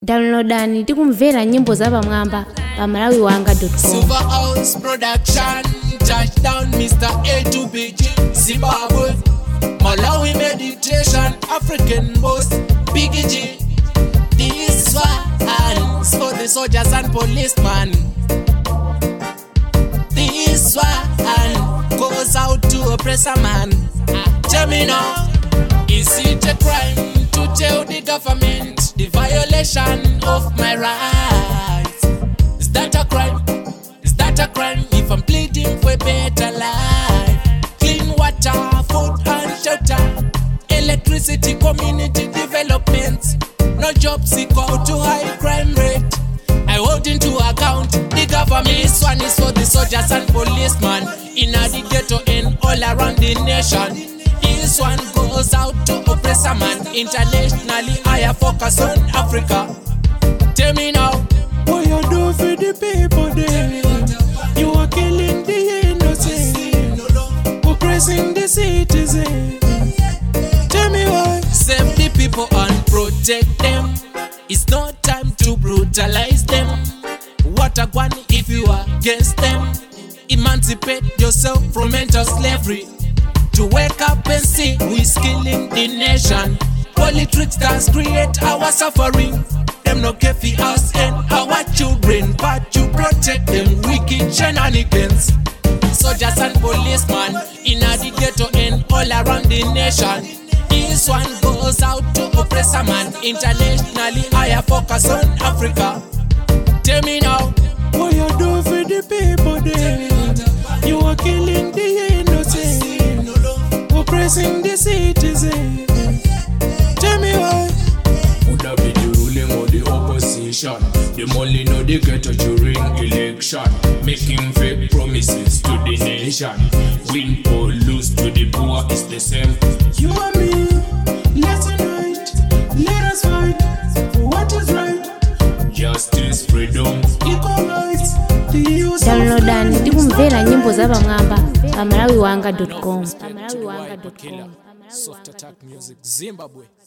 Downloadani tikumvera nyimbo za pamwamba pa malawiwanga.com. Silver House Production, touchdown Mr. A to B, Zimbabwe, Malawi meditation, African boss, Big G. This one for the soldiers and policemen. This one goes out to oppressor man. Tell me now, is it a crime to tell the government the violation of my rights? Is that a crime? Is that a crime if I'm pleading for a better life? Clean water, food and shelter, electricity, community development. No jobs equal to high crime rate. I hold into account the government. This one is for the soldiers and policemen in the ghetto and all around the nation. This one goes out to oppressor man. Internationally, I focus on Africa. Tell me now, what you do for the people there? You are killing the innocent, oppressing the citizens. Tell me why. Save the people and protect them. It's not time to brutalize them. What a one if you are against them. Emancipate yourself from mental slavery. To wake up and see who is killing the nation. Politricksters create our suffering. Them no care for us and our children, but you protect them wicked shenanigans. Soldiers and policemen in the ghetto and all around the nation. This one goes out to oppressor man. Internationally, I focus on Africa. Tell me now, what you do for the people there? You are killing the innocent, oppressing the citizens. Tell me why. Would have been the ruling or the opposition? The money no they get during election, making fake promises to the nation. Win or lose to the poor is the same. You and me, let's unite, let us fight for what is right. Justice, freedom, equal rights. Downloadani tikumvera nyimbo za pamwamba pa malawiwanga.com. Soft Attack Music, Zimbabwe.